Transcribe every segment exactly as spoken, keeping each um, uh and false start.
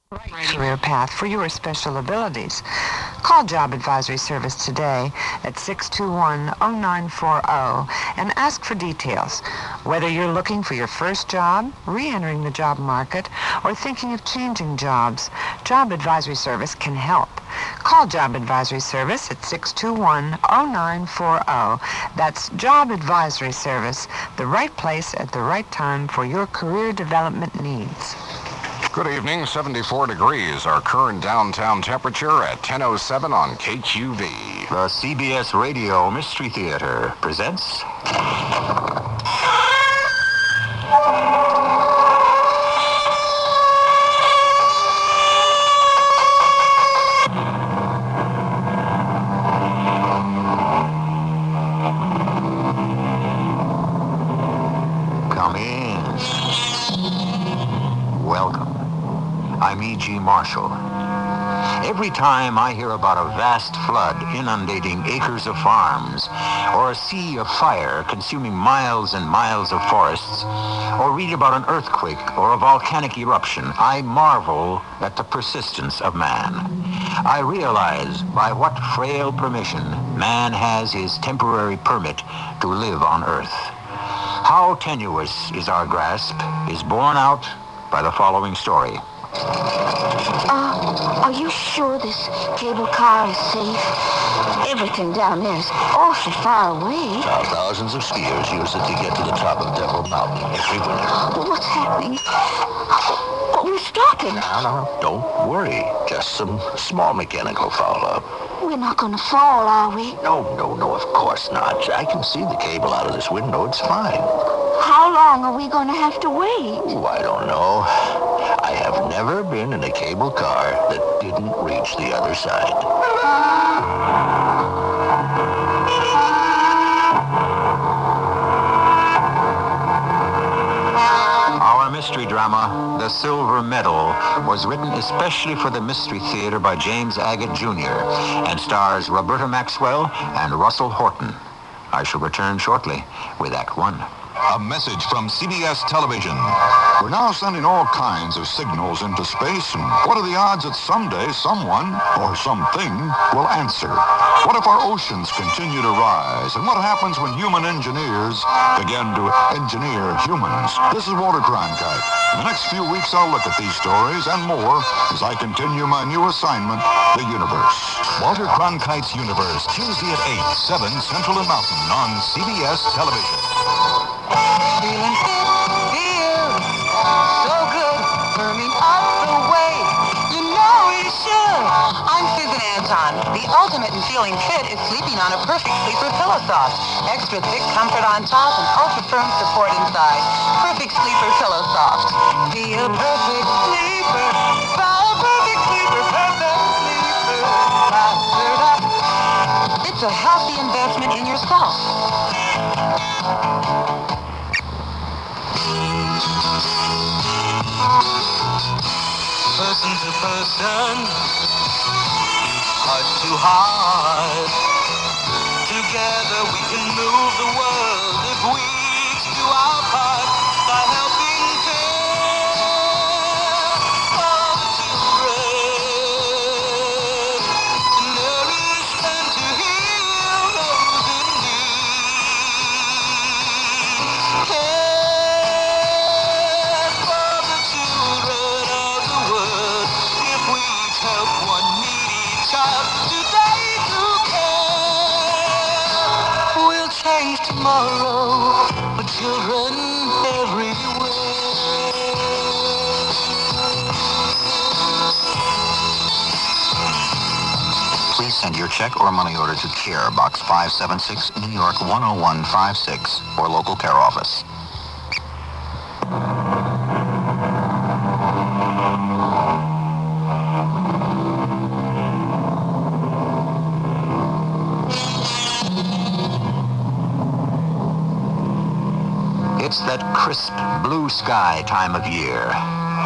right career path for your special abilities. Call Job Advisory Service today at six two one, oh nine four oh and ask for details. Whether you're looking for your first job, re-entering the job market, or thinking of changing jobs, Job Advisory Service can help. Call Job Advisory Service at six two one, oh nine four oh. That's Job Advisory Service, the right place at the right time for your career development needs. Good evening, seventy-four degrees, our current downtown temperature at ten oh seven on K Q V. The C B S Radio Mystery Theater presents... Come in. Welcome. I'm E G. Marshall. Every time I hear about a vast flood inundating acres of farms, or a sea of fire consuming miles and miles of forests, or read about an earthquake or a volcanic eruption, I marvel at the persistence of man. I realize by what frail permission man has his temporary permit to live on Earth. How tenuous is our grasp is borne out by the following story. Uh, are you sure this cable car is safe? Everything down there is awfully far away. Now, thousands of skiers use it to get to the top of Devil Mountain every winter. What's happening? Oh, we're stopping. No, no, don't worry. Just some small mechanical foul-up. We're not going to fall, are we? No, no, no, of course not. I can see the cable out of this window. It's fine. How long are we going to have to wait? Oh, I don't know. I have never been in a cable car that didn't reach the other side. Our mystery drama, The Silver Medal, was written especially for the Mystery Theater by James Agate Junior and stars Roberta Maxwell and Russell Horton. I shall return shortly with Act One. A message from C B S Television. We're now sending all kinds of signals into space, and what are the odds that someday someone or something will answer? What if our oceans continue to rise? And what happens when human engineers begin to engineer humans? This is Walter Cronkite. In the next few weeks, I'll look at these stories and more as I continue my new assignment, The Universe. Walter Cronkite's Universe, Tuesday at eight, seven Central and Mountain on C B S Television. Feeling fit here, so good, burning up the way. You know you should. I'm Susan Anton. The ultimate in feeling fit is sleeping on a Perfect Sleeper Pillow Soft. Extra thick comfort on top and ultra firm support inside. Perfect Sleeper Pillow Soft. Be a perfect sleeper. Buy a Perfect Sleeper. Perfect Sleeper. It's a healthy investment in yourself. Person to person, heart to heart. Together we can move the world if we each do our part by helping care for the children, to nourish and to heal those in need. Care tomorrow for children everywhere. Please send your check or money order to Care, Box five seven six, New York one oh one five six, or local care office. It's that crisp blue sky time of year.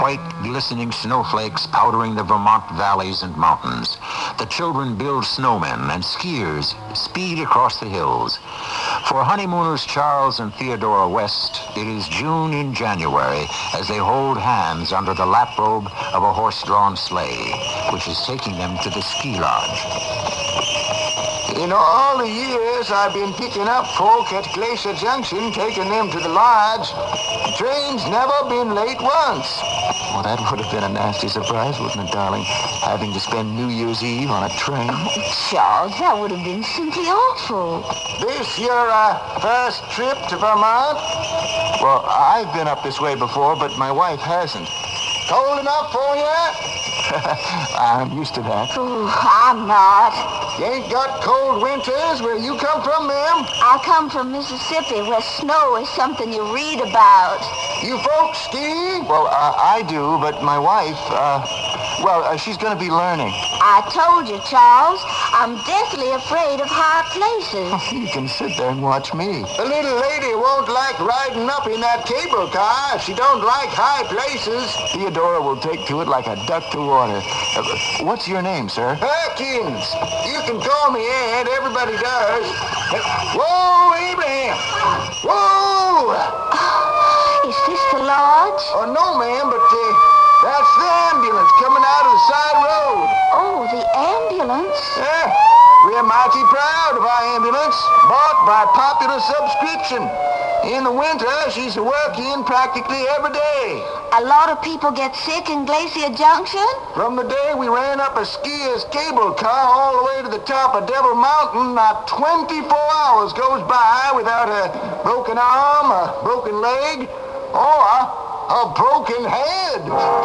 white, glistening snowflakes powdering the Vermont valleys and mountains. The children build snowmen, and skiers speed across the hills. For honeymooners Charles and Theodora West, it is June in January as they hold hands under the lap robe of a horse-drawn sleigh, which is taking them to the ski lodge. In all the years I've been picking up folk at Glacier Junction, taking them to the lodge, the train's never been late once. Well, that would have been a nasty surprise, wouldn't it, darling? Having to spend New Year's Eve on a train. Oh, Charles, that would have been simply awful. This your uh, first trip to Vermont? Well, I've been up this way before, but my wife hasn't. Cold enough for you? I'm used to that. Oh, I'm not. You ain't got cold winters where you come from, ma'am? I come from Mississippi, where snow is something you read about. You folks ski? Well, uh, I do, but my wife, uh, well, uh, she's going to be learning. I told you, Charles, I'm deathly afraid of high places. You can sit there and watch me. The little lady won't like riding up in that cable car if she don't like high places. Theodora will take to it like a duck to water. Uh, what's your name, sir? Perkins. You can call me Ed. Everybody does. Whoa, Abraham. Whoa. Is this the lodge? Oh, no, ma'am, but uh, that's the ambulance coming out of the side road. Oh, the ambulance? Yeah, we're mighty proud of our ambulance, bought by popular subscription. In the winter, she's working practically every day. A lot of people get sick in Glacier Junction? From the day we ran up a skier's cable car all the way to the top of Devil Mountain, not twenty-four hours goes by without a broken arm, a broken leg, or a broken head.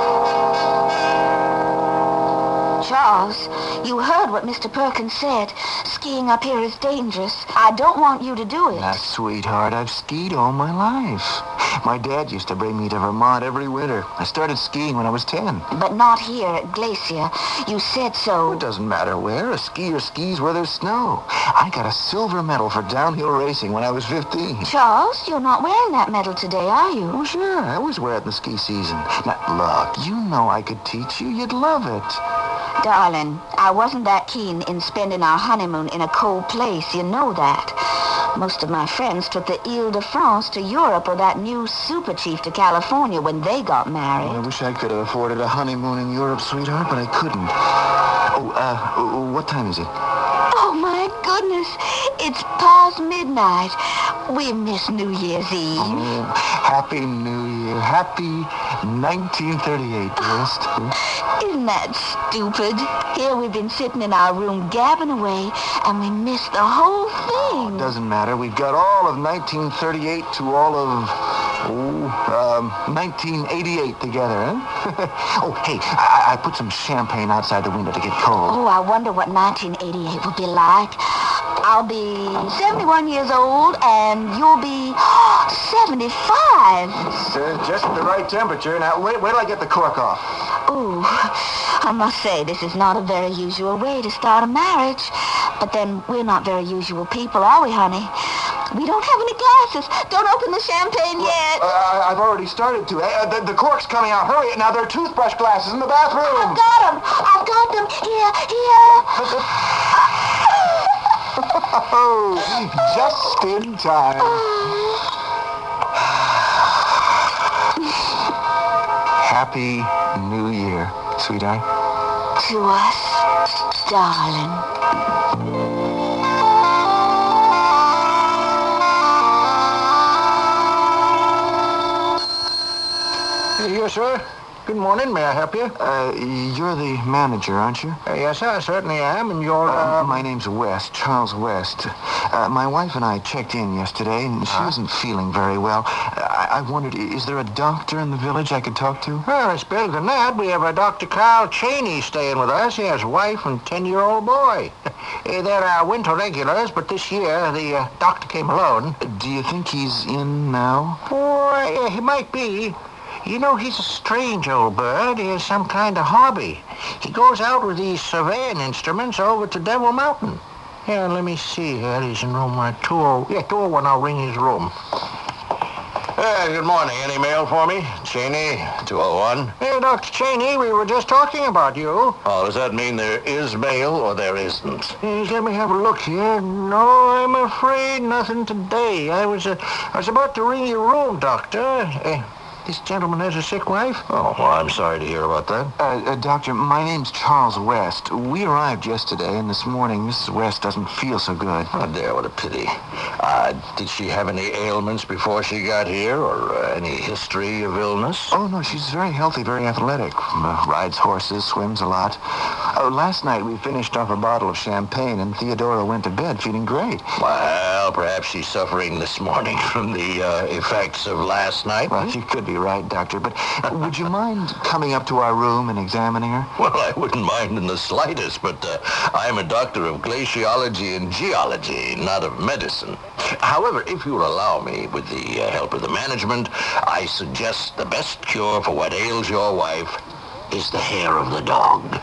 Charles, you heard what Mister Perkins said. Skiing up here is dangerous. I don't want you to do it. Now, sweetheart, I've skied all my life. My dad used to bring me to Vermont every winter. I started skiing when I was ten. But not here at Glacier. You said so. It doesn't matter where. A skier skis where there's snow. I got a silver medal for downhill racing when I was fifteen. Charles, you're not wearing that medal today, are you? Oh, sure. I always wear it in the ski season. Now, look, you know I could teach you. You'd love it. Darling, I wasn't that keen in spending our honeymoon in a cold place. You know that. Most of my friends took the Ile-de-France to Europe or that new super chief to California when they got married. Well, I wish I could have afforded a honeymoon in Europe, sweetheart, but I couldn't. Oh, uh, what time is it? Oh, my goodness. It's past midnight. We miss New Year's Eve. Oh, Happy New Year. Happy nineteen thirty-eight, dearest. Isn't that stupid? Here we've been sitting in our room gabbing away, and we missed the whole thing. Oh, it doesn't matter. We've got all of nineteen thirty-eight to all of, oh, um, nineteen eighty-eight together, huh? Oh, hey, I, I put some champagne outside the window to get cold. Oh, I wonder what nineteen eighty-eight will be like. I'll be seventy-one years old, and you'll be seventy-five. It's uh, just the right temperature. Now, wait, wait till I get the cork off. Ooh, I must say, this is not a very usual way to start a marriage. But then, we're not very usual people, are we, honey? We don't have any glasses. Don't open the champagne yet. Uh, I've already started to. Uh, the, the cork's coming out. Hurry. Now, there are toothbrush glasses in the bathroom. I've got them. I've got them. Here, here. Oh, just in time. Happy New Year, sweetheart. To us, darling. Yes, sir. Good morning. May I help you? Uh, you're the manager, aren't you? Uh, yes, sir. I certainly am. And you're... Uh, Uh, my name's West, Charles West. Uh, my wife and I checked in yesterday, and she wasn't feeling very well. I, I wondered, is there a doctor in the village I could talk to? well, it's better than that. We have a Doctor Carl Cheney staying with us. He has a wife and ten-year-old boy. Uh, They're our winter regulars, but this year the uh, doctor came alone. Do you think he's in now? Boy, yeah, he might be. You know, he's a strange old bird. He has some kind of hobby. He goes out with these surveying instruments over to Devil Mountain. Here, let me see here. He's in room uh, two oh... Yeah, two oh one. I'll ring his room. Uh, good morning. Any mail for me? Cheney, two oh one. Hey, Doctor Cheney, we were just talking about you. Oh, does that mean there is mail or there isn't? Hey, let me have a look here. No, I'm afraid nothing today. I was, uh, I was about to ring your room, Doctor. Uh, this gentleman has a sick wife. Oh, well, I'm sorry to hear about that. Uh, uh, Doctor, my name's Charles West. We arrived yesterday, and this morning Missus West doesn't feel so good. Oh, dear, what a pity. Uh, did she have any ailments before she got here, or uh, any history of illness? Oh, no, she's very healthy, very athletic. Uh, rides horses, swims a lot. Uh, last night we finished off a bottle of champagne, and Theodora went to bed feeling great. Well, perhaps she's suffering this morning from the uh, effects of last night. Well, she could be right, Doctor, but would you mind coming up to our room and examining her? Well, I wouldn't mind in the slightest, but uh, I'm a doctor of glaciology and geology, not of medicine. However, if you'll allow me, with the uh, help of the management, I suggest the best cure for what ails your wife is the hair of the dog.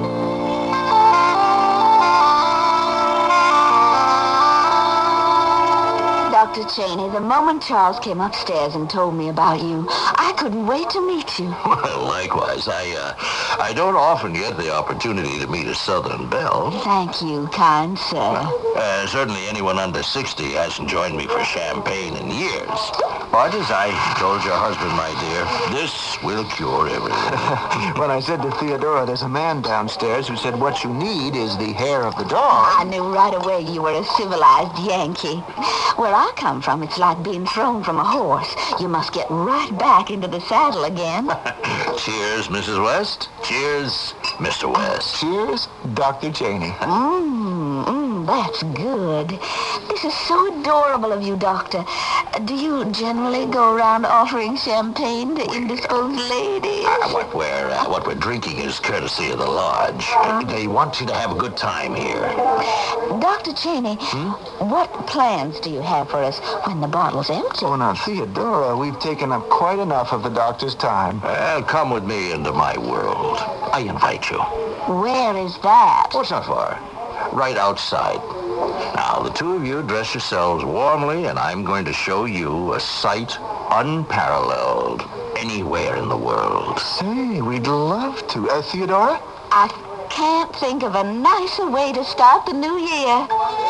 Doctor Cheney, the moment Charles came upstairs and told me about you, I couldn't wait to meet you. Well, likewise. I, uh, I don't often get the opportunity to meet a Southern belle. Thank you, kind sir. Uh, certainly anyone under sixty hasn't joined me for champagne in years. But as I told your husband, my dear, this will cure everything. When I said to Theodora, there's a man downstairs who said what you need is the hair of the dog. I knew right away you were a civilized Yankee. Where I come from, it's like being thrown from a horse. You must get right back into the saddle again. Cheers, Missus West. Cheers, Mister West. Cheers, Doctor Cheney. Mmm, mm, that's good. This is so adorable of you, Doctor. Do you generally go around offering champagne to indisposed ladies? Uh, what we're uh, what we're drinking is courtesy of the lodge. Uh, they want you to have a good time here. Doctor Cheney, hmm? What plans do you have for us when the bottle's empty? Oh, now, Theodora, we've taken up quite enough of the doctor's time. Well, come with me into my world. I invite you. Where is that? Oh, it's not far. Right outside. Now, the two of you dress yourselves warmly, and I'm going to show you a sight unparalleled anywhere in the world. Say, we'd love to. Uh, Theodora? I can't think of a nicer way to start the new year.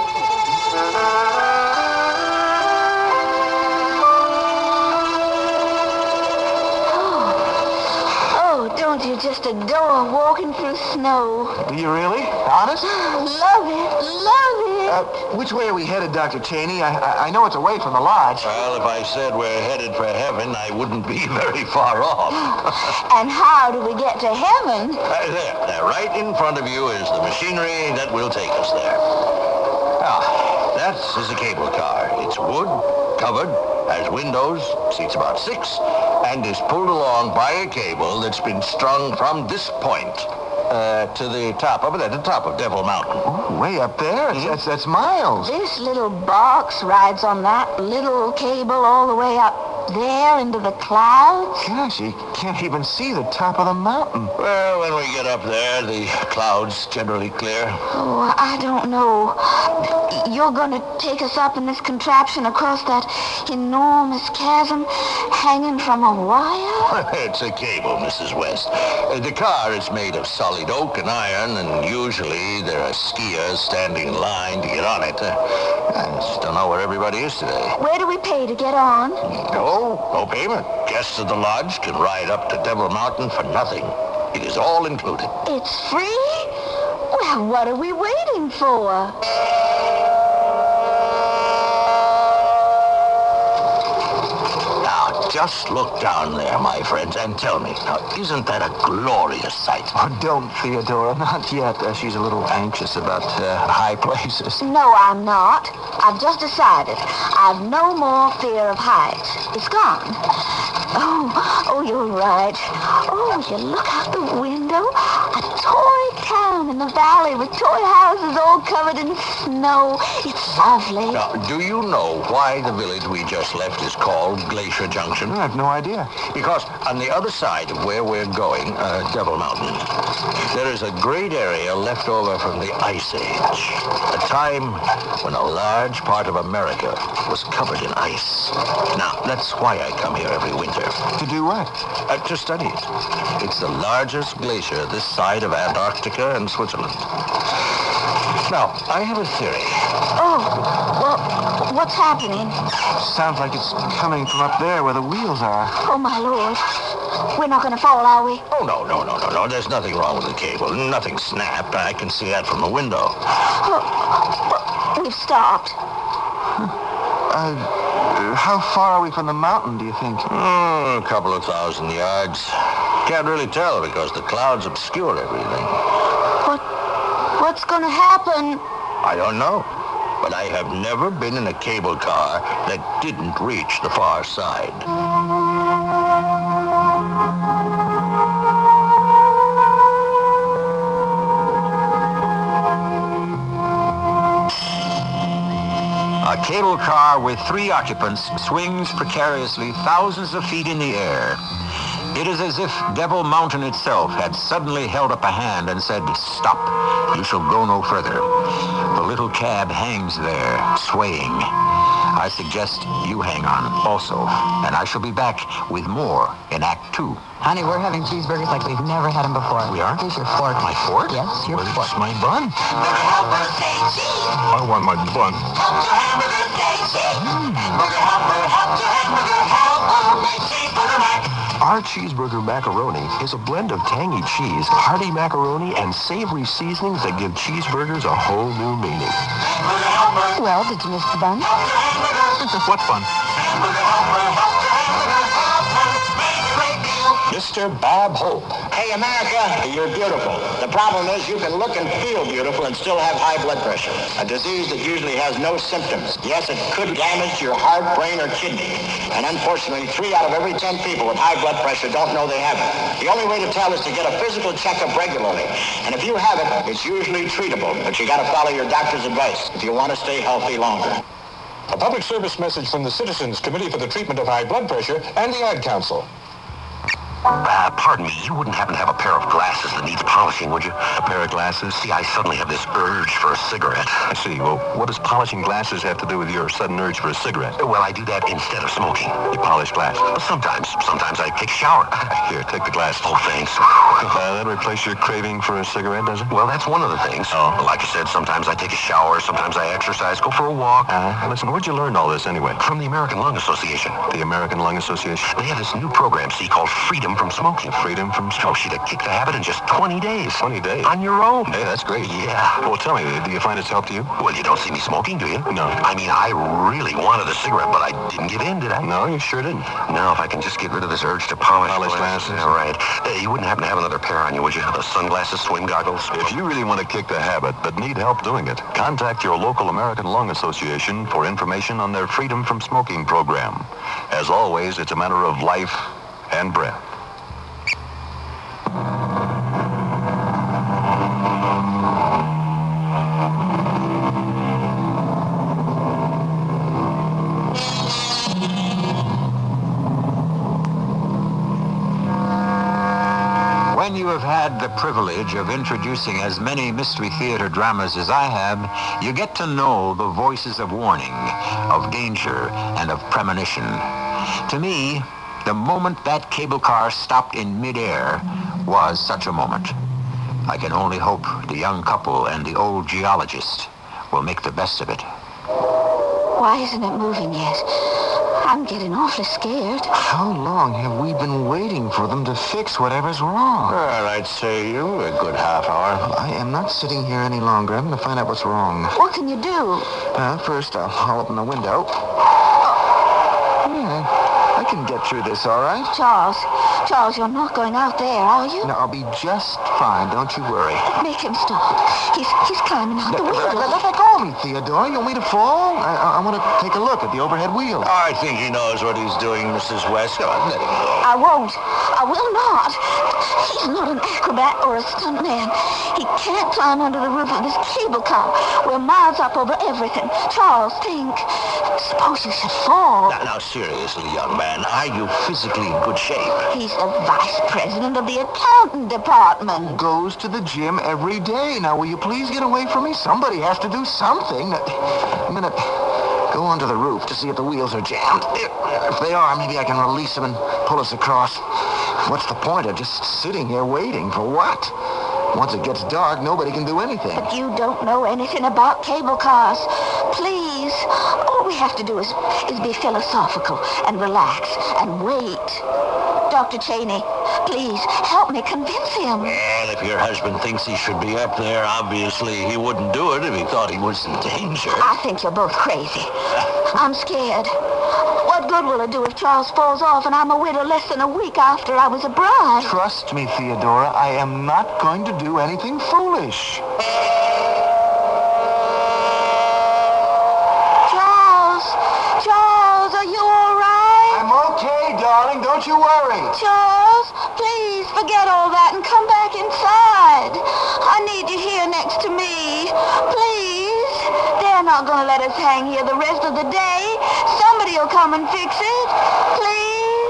Don't you just adore walking through snow? Do you really? Honest? Love it, love it. Uh, which way are we headed, Doctor Cheney? I, I I know it's away from the lodge. Well, if I said we're headed for heaven, I wouldn't be very far off. And how do we get to heaven? Right there, there, right in front of you is the machinery that will take us there. Now, that is a cable car. It's wood, covered, has windows, seats about six, and is pulled along by a cable that's been strung from this point uh, to the top of it, at the top of Devil Mountain. Oh, way up there? Mm-hmm. That's, that's miles. This little box rides on that little cable all the way up there into the clouds? Gosh, you can't even see the top of the mountain. Well, when we get up there, the clouds generally clear. Oh, I don't know. You're going to take us up in this contraption across that enormous chasm hanging from a wire? It's a cable, Missus West. Uh, the car is made of solid oak and iron, and usually there are skiers standing in line to get on it. Uh, I just don't know where everybody is today. Where do we pay to get on? No, no payment. Guests of the lodge can ride up to Devil Mountain for nothing. It is all included. It's free? Well, what are we waiting for? Now, just look down there, my friends, and tell me, now, isn't that a glorious sight? Oh, don't, Theodora, not yet. Uh, she's a little anxious about uh, high places. No, I'm not. I've just decided I've no more fear of heights. It's gone. Oh, oh, you're right. Oh, you look out the window. A toy town in the valley with toy houses all covered in snow. It's lovely. Now, do you know why the village we just left is called Glacier Junction? I have no idea. Because on the other side of where we're going, uh, Devil Mountain, there is a great area left over from the Ice Age. A time when a large part of America was covered in ice. Now, that's why I come here every winter. To do what? Uh, to study it. It's the largest glacier this side of Antarctica and Switzerland. Now, I have a theory. Oh, well, what's happening? Sounds like it's coming from up there where the wheels are. Oh, my Lord. We're not going to fall, are we? Oh, no, no, no, no, no. There's nothing wrong with the cable. Nothing snapped. I can see that from the window. Well, well, we've stopped. Uh, how far are we from the mountain, do you think? Mm, a couple of thousand yards. Can't really tell because the clouds obscure everything. What, what's going to happen? I don't know. But I have never been in a cable car that didn't reach the far side. A cable car with three occupants swings precariously thousands of feet in the air. It is as if Devil Mountain itself had suddenly held up a hand and said, "Stop, you shall go no further." The little cab hangs there, swaying. I suggest you hang on also, and I shall be back with more in Act Two. Honey, we're having cheeseburgers like we've never had them before. We are? Here's your fork. My fork? Yes, your well, fork. It's my bun. I want my bun. Our cheeseburger macaroni is a blend of tangy cheese, hearty macaroni, and savory seasonings that give cheeseburgers a whole new meaning. Well, did you miss the bun? What fun? Mister Bob Hope. Hey, America, you're beautiful. The problem is you can look and feel beautiful and still have high blood pressure. A disease that usually has no symptoms. Yes, it could damage your heart, brain, or kidney. And unfortunately, three out of every ten people with high blood pressure don't know they have it. The only way to tell is to get a physical checkup regularly. And if you have it, it's usually treatable. But you got to follow your doctor's advice if you want to stay healthy longer. A public service message from the Citizens Committee for the Treatment of High Blood Pressure and the Ad Council. Uh, pardon me, you wouldn't happen to have a pair of glasses that needs polishing, would you? A pair of glasses? See, I suddenly have this urge for a cigarette. I see. Well, what does polishing glasses have to do with your sudden urge for a cigarette? Well, I do that instead of smoking. You polish glasses? Well, sometimes. Sometimes I take a shower. Here, take the glasses. Oh, thanks. Uh, that replace your craving for a cigarette, does it? Well, that's one of the things. Oh. Like I said, sometimes I take a shower, sometimes I exercise, go for a walk. Uh, listen, where'd you learn all this anyway? From the American Lung Association. The American Lung Association? They have this new program, see, called Freedom from Smoking. Freedom from Smoking. Oh, she'd kick the habit in just twenty days. twenty days? On your own. Hey, that's great. Yeah. Well, tell me, do you find it's helped you? Well, you don't see me smoking, do you? No. I mean, I really wanted a cigarette, but I didn't give in, did I? No, you sure didn't. Now, if I can just get rid of this urge to polish, polish glasses. Yeah, right. Hey, you wouldn't happen to have another pair on you, would you? The sunglasses, swim goggles? If you really want to kick the habit, but need help doing it, contact your local American Lung Association for information on their Freedom from Smoking program. As always, it's a matter of life and breath. When you have had the privilege of introducing as many Mystery Theater dramas as I have, you get to know the voices of warning, of danger, and of premonition. To me, the moment that cable car stopped in midair was such a moment. I can only hope the young couple and the old geologist will make the best of it. Why isn't it moving yet? I'm getting awfully scared. How long have we been waiting for them to fix whatever's wrong? Well, I'd say you a good half hour. I am not sitting here any longer. I'm going to find out what's wrong. What can you do? Uh, first, I'll, I'll open the window. Yeah, I can get through this, all right? Charles, Charles, you're not going out there, are you? No, I'll be just fine. Don't you worry. Make him stop. He's he's climbing out the Let, window. let, let that go of me, Theodora. You want me to fall? I, I, I want to take a look at the overhead wheel. I think he knows what he's doing, Missus West. Come on, let him go. I won't. I will not. He's not an acrobat or a stuntman. He can't climb under the roof of this cable car. We're miles up over everything. Charles, think. Suppose you should fall. Now, now, seriously, young man, are you physically in good shape? He's the vice president of the accountant department. Goes to the gym every day. Now, will you please get away from me? Somebody has to do something. I'm gonna go onto the roof to see if the wheels are jammed. If, if they are, maybe I can release them and pull us across. What's the point of just sitting here waiting for what? Once it gets dark, nobody can do anything. But you don't know anything about cable cars. Please, all we have to do is, is be philosophical and relax and wait. Doctor Cheney, please help me convince him. Well, if your husband thinks he should be up there, obviously he wouldn't do it if he thought he was in danger. I think you're both crazy. I'm scared. What good will it do if Charles falls off and I'm a widow less than a week after I was a bride? Trust me, Theodora, I am not going to do anything foolish. Charles! Charles, are you all right? I'm okay, darling. Don't you worry. Charles, please forget all that and come back inside. I need you here next to me. Please. They're not going to let us hang here the rest of the day. Somebody will come and fix it. Please.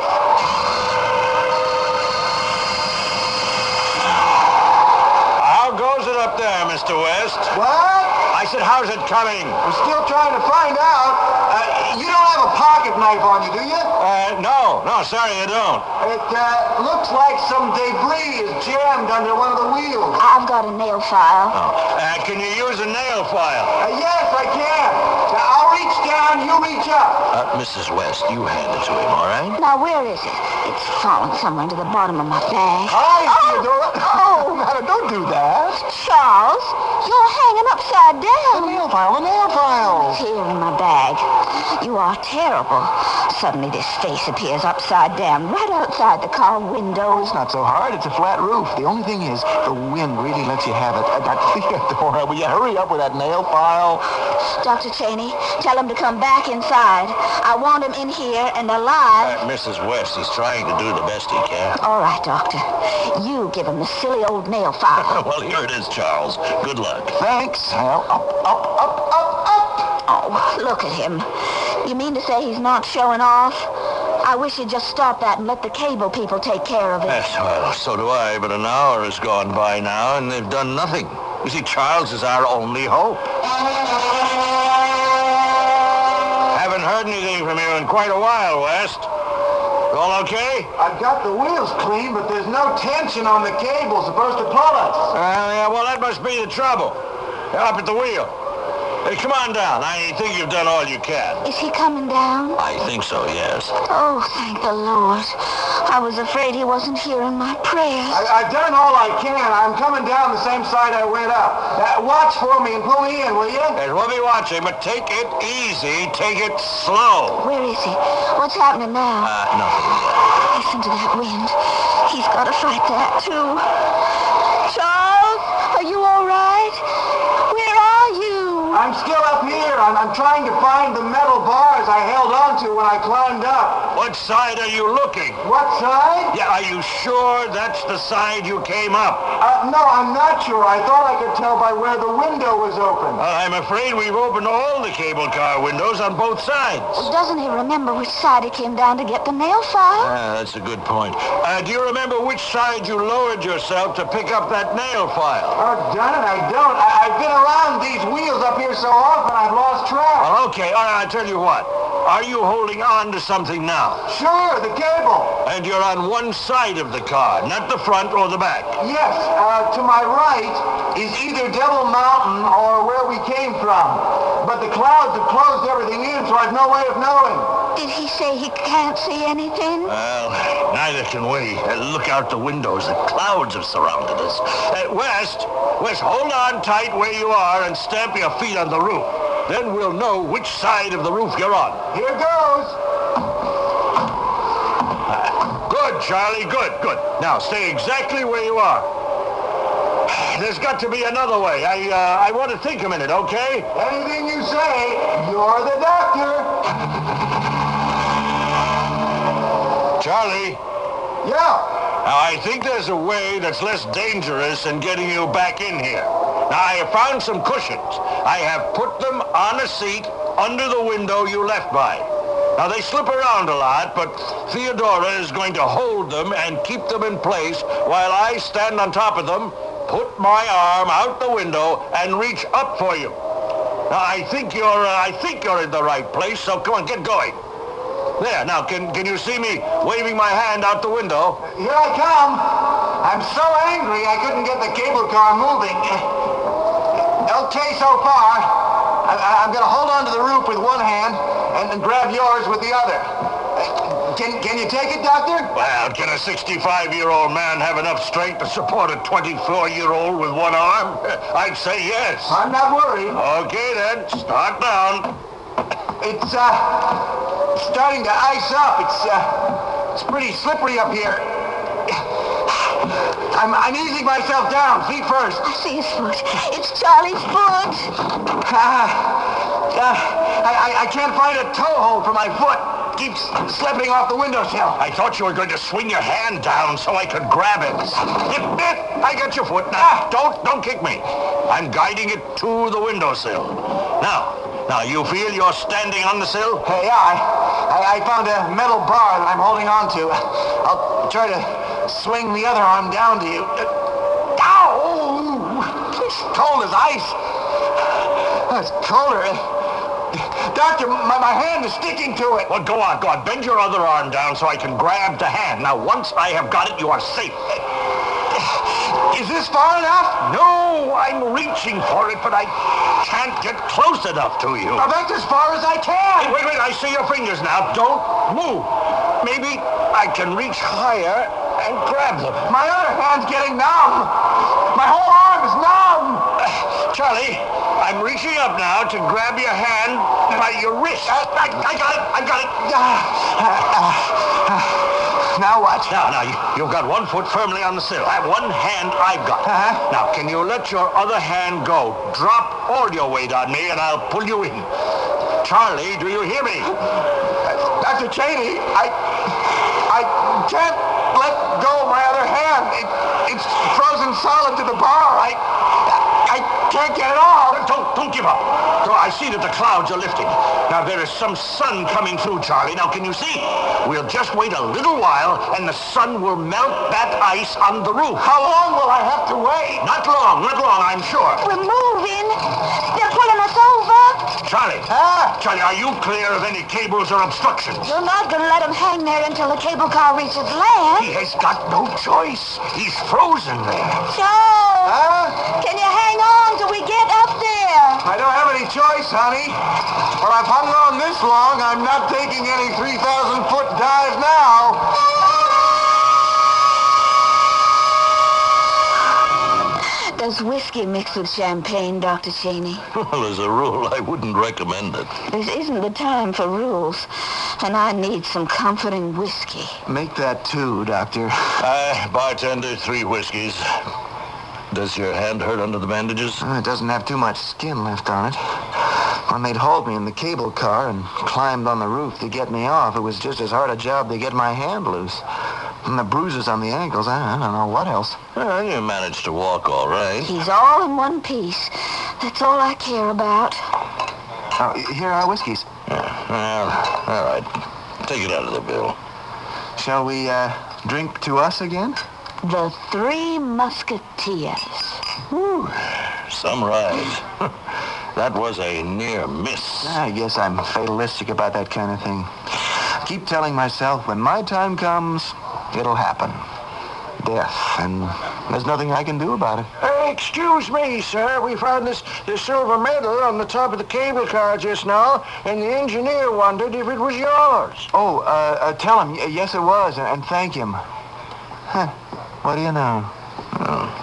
How goes it up there, Mister West? What? I said, how's it coming? We're still trying to find out. Uh, you don't have a pocket knife on you, do you? Uh, no. No, sorry, I don't. It uh, looks like some debris is jammed under one of the wheels. I've got a nail file. Oh. Uh, can you use a nail file? Uh, yes, I can. Now, I'll reach down, you reach up. Uh, Missus West, you hand it to him, all right? Now, where is it? It's fallen somewhere into the bottom of my bag. Hi, Oh! Theodora. Oh! Matter, don't do that. Charles, you're hanging upside The down. nail file, the nail file. Here in my bag. You are terrible. Suddenly this face appears upside down right outside the car window. It's not so hard. It's a flat roof. The only thing is, the wind really lets you have it. Uh, Theodora, will you hurry up with that nail file? Doctor Cheney, tell him to come back inside. I want him in here and alive. Uh, Missus West is trying to do the best he can. All right, Doctor. You give him the silly old nail file. Well, here it is, Charles. Good luck. Thanks. Well, up, up, up, up, up. Oh, look at him. You mean to say he's not showing off? I wish you'd just stop that and let the cable people take care of it. Yes, well, so do I, but an hour has gone by now, and they've done nothing. You see, Charles is our only hope. Haven't heard anything from you in quite a while, West. All okay? I've got the wheels clean, but there's no tension on the cable supposed to pull us. Uh, yeah, well, that must be the trouble. Up at the wheel. Hey, come on down. I think you've done all you can. Is he coming down? I think so, yes. Oh, thank the Lord. I was afraid he wasn't hearing my prayers. I, I've done all I can. I'm coming down the same side I went up. Uh, watch for me and pull me in, will you? And we'll be watching, but take it easy. Take it slow. Where is he? What's happening now? Uh, nothing yet. Listen to that wind. He's got to fight that, too. Charles, are you all right? Where are you? I'm still up here. I'm, I'm trying to find the metal bars I held onto when I climbed up. What side are you looking? What side? Yeah, are you sure that's the side you came up? Uh, no, I'm not sure. I thought I could tell by where the window was open. Uh, I'm afraid we've opened all the cable car windows on both sides. Well, doesn't he remember which side he came down to get the nail file? Ah, that's a good point. Uh, do you remember which side you lowered yourself to pick up that nail file? Oh, darn it, I don't. I, I've been around these wheels up here so often I've lost track. Well, okay, all right, I'll tell you what. Are you holding on to something now? Sure, the cable. And you're on one side of the car, not the front or the back? Yes, uh, to my right is either Devil Mountain or where we came from. But the clouds have closed everything in, so I've no way of knowing. Did he say he can't see anything? Well, neither can we. Uh, look out the windows. The clouds have surrounded us. Uh, West, West, hold on tight where you are and stamp your feet on the roof. Then we'll know which side of the roof you're on. Here goes. Charlie. Good, good. Now, stay exactly where you are. There's got to be another way. I, uh, I want to think a minute, okay? Anything you say, you're the doctor. Charlie? Yeah? Now, I think there's a way that's less dangerous than getting you back in here. Now, I have found some cushions. I have put them on a seat under the window you left by. Now, they slip around a lot, but Theodora is going to hold them and keep them in place while I stand on top of them, put my arm out the window, and reach up for you. Now, I think you're, uh, I think you're in the right place, so come on, get going. There, now, can, can you see me waving my hand out the window? Here I come. I'm so angry I couldn't get the cable car moving. Okay so far. I, I'm going to hold on to the roof with one hand and, and grab yours with the other. Can, can you take it, Doctor? Well, can a sixty-five-year-old man have enough strength to support a twenty-four-year-old with one arm? I'd say yes. I'm not worried. Okay, then. Start down. It's, uh, starting to ice up. It's, uh, it's pretty slippery up here. I'm, I'm easing myself down, feet first. I see his foot. It's Charlie's foot. Uh, uh, I, I, I can't find a toe hold for my foot. Keeps slipping off the windowsill. I thought you were going to swing your hand down so I could grab it. Nip, nip, I got your foot. Now, don't, don't kick me. I'm guiding it to the windowsill. Now, now, you feel you're standing on the sill? Uh, yeah, I, I, I found a metal bar that I'm holding on to. I'll try to swing the other arm down to you. Uh, ow! It's cold as ice. Oh, it's colder. Doctor, my, my hand is sticking to it. Well, go on, go on. Bend your other arm down so I can grab the hand. Now, once I have got it, you are safe. Is this far enough? No, I'm reaching for it, but I can't get close enough to you. Now, that's as far as I can. Hey, wait, wait, I see your fingers now. Don't move. Maybe I can reach higher and grab them. My other hand's getting numb. My whole arm is numb. Uh, Charlie, I'm reaching up now to grab your hand by your wrist. Uh, I, I got it, I got it. Uh, uh, uh, now what? Now, now, you, you've got one foot firmly on the sill. That one hand I've got. Uh-huh. Now, can you let your other hand go? Drop all your weight on me and I'll pull you in. Charlie, do you hear me? Uh, Doctor Cheney, I... I can't let go of my other hand. It, it's frozen solid to the bar. I... I can't get it off. Don't, don't give up. So I see that the clouds are lifting. Now, there is some sun coming through, Charlie. Now, can you see? We'll just wait a little while, and the sun will melt that ice on the roof. How long will I have to wait? Not long, not long, I'm sure. We're moving. They're pulling us over. Charlie. Ah. Charlie, are you clear of any cables or obstructions? You're not going to let him hang there until the cable car reaches land. He has got no choice. He's frozen there. Charles, Huh? can you hang on till we get up there? I don't have any choice, honey. Well, I've hung on this long. I'm not taking any three thousand foot dive now. Does whiskey mix with champagne, Doctor Cheney? Well, as a rule, I wouldn't recommend it. This isn't the time for rules, and I need some comforting whiskey. Make that two, Doctor. Uh, bartender, three whiskeys. Does your hand hurt under the bandages? Uh, it doesn't have too much skin left on it. When they'd hauled me in the cable car and climbed on the roof to get me off, it was just as hard a job to get my hand loose. And the bruises on the ankles, I, I don't know what else. Well, you managed to walk all right. He's all in one piece. That's all I care about. Oh, here are whiskeys. Yeah, well, all right. Take it out of the bill. Shall we, uh, drink to us again? The Three Musketeers. Whew, some ride. That was a near miss. I guess I'm fatalistic about that kind of thing. I keep telling myself when my time comes, it'll happen. Death, and there's nothing I can do about it. Uh, excuse me, sir. We found this, this silver medal on the top of the cable car just now, and the engineer wondered if it was yours. Oh, uh, uh tell him, y- yes it was, and, and thank him. Huh. What do you know? Oh, I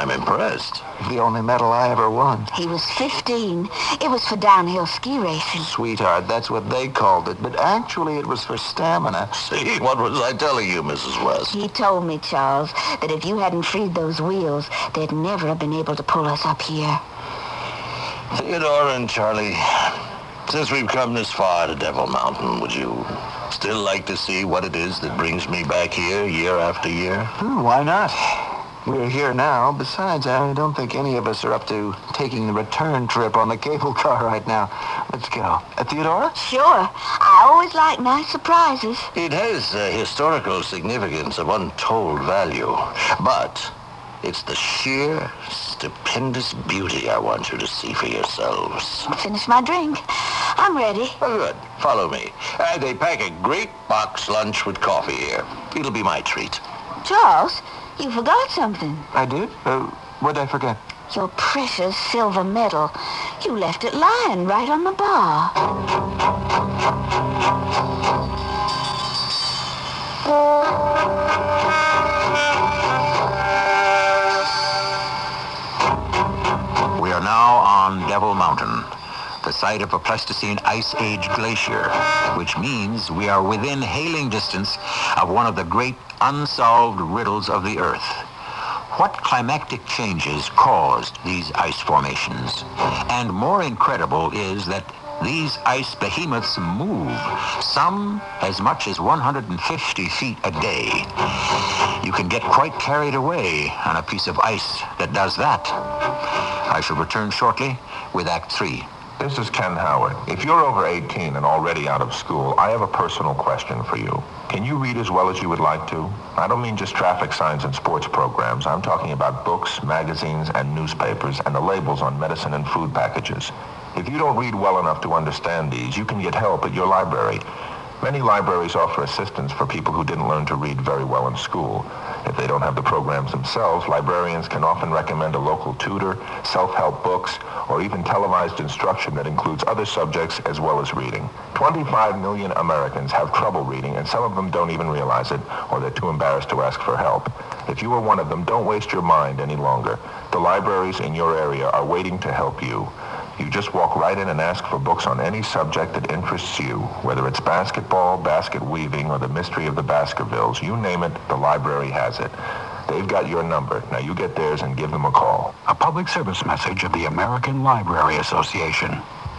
I'm impressed. The only medal I ever won. He was fifteen. It was for downhill ski racing. Sweetheart, that's what they called it. But actually, it was for stamina. See, what was I telling you, Missus West? He told me, Charles, that if you hadn't freed those wheels, they'd never have been able to pull us up here. Theodore and Charlie, since we've come this far to Devil Mountain, would you still like to see what it is that brings me back here year after year? Hmm, why not? We're here now. Besides, I don't think any of us are up to taking the return trip on the cable car right now. Let's go. Uh, Theodora? Sure. I always like nice surprises. It has a historical significance of untold value, but it's the sheer, stupendous beauty I want you to see for yourselves. Finish my drink. I'm ready. Oh, good. Follow me. Uh, they pack a great box lunch with coffee here. It'll be my treat. Charles, you forgot something. I did? Uh, what'd I forget? Your precious silver medal. You left it lying right on the bar. We are now on Devil Mountain, the site of a Pleistocene Ice Age glacier, which means we are within hailing distance of one of the great unsolved riddles of the Earth. What climactic changes caused these ice formations? And more incredible is that these ice behemoths move, some as much as one hundred fifty feet a day. You can get quite carried away on a piece of ice that does that. I shall return shortly with Act Three. This is Ken Howard. If you're over eighteen and already out of school, I have a personal question for you. Can you read as well as you would like to? I don't mean just traffic signs and sports programs. I'm talking about books, magazines, and newspapers, and the labels on medicine and food packages. If you don't read well enough to understand these, you can get help at your library. Many libraries offer assistance for people who didn't learn to read very well in school. If they don't have the programs themselves, librarians can often recommend a local tutor, self-help books, or even televised instruction that includes other subjects as well as reading. twenty-five million Americans have trouble reading, and some of them don't even realize it, or they're too embarrassed to ask for help. If you are one of them, don't waste your mind any longer. The libraries in your area are waiting to help you. You just walk right in and ask for books on any subject that interests you, whether it's basketball, basket weaving, or the mystery of the Baskervilles. You name it, the library has it. They've got your number. Now you get theirs and give them a call. A public service message of the American Library Association.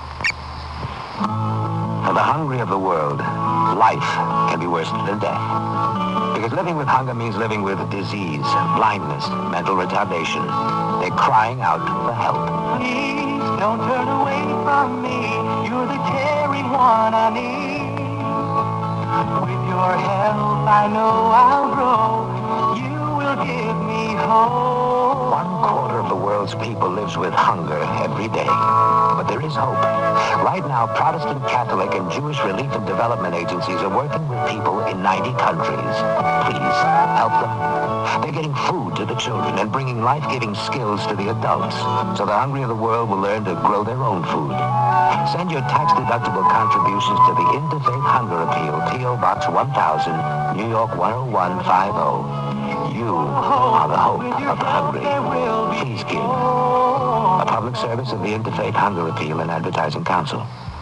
For the hungry of the world, life can be worse than death. Because living with hunger means living with disease, blindness, mental retardation. They're crying out for help. Please don't turn away from me. You're the caring one I need. With your help, I know I'll grow. You will give me hope. One quarter of the world's people lives with hunger every day. But there is hope. Right now, Protestant, Catholic, and Jewish relief and development agencies are working with people in ninety countries. Please, help them. They're getting food to the children and bringing life-giving skills to the adults, so the hungry of the world will learn to grow their own food. Send your tax-deductible contributions to the Interfaith Hunger Appeal, P O. Box one thousand, New York one oh one five oh. You are the hope of the hungry. Please give. A public service of the Interfaith Hunger Appeal and Advertising Council.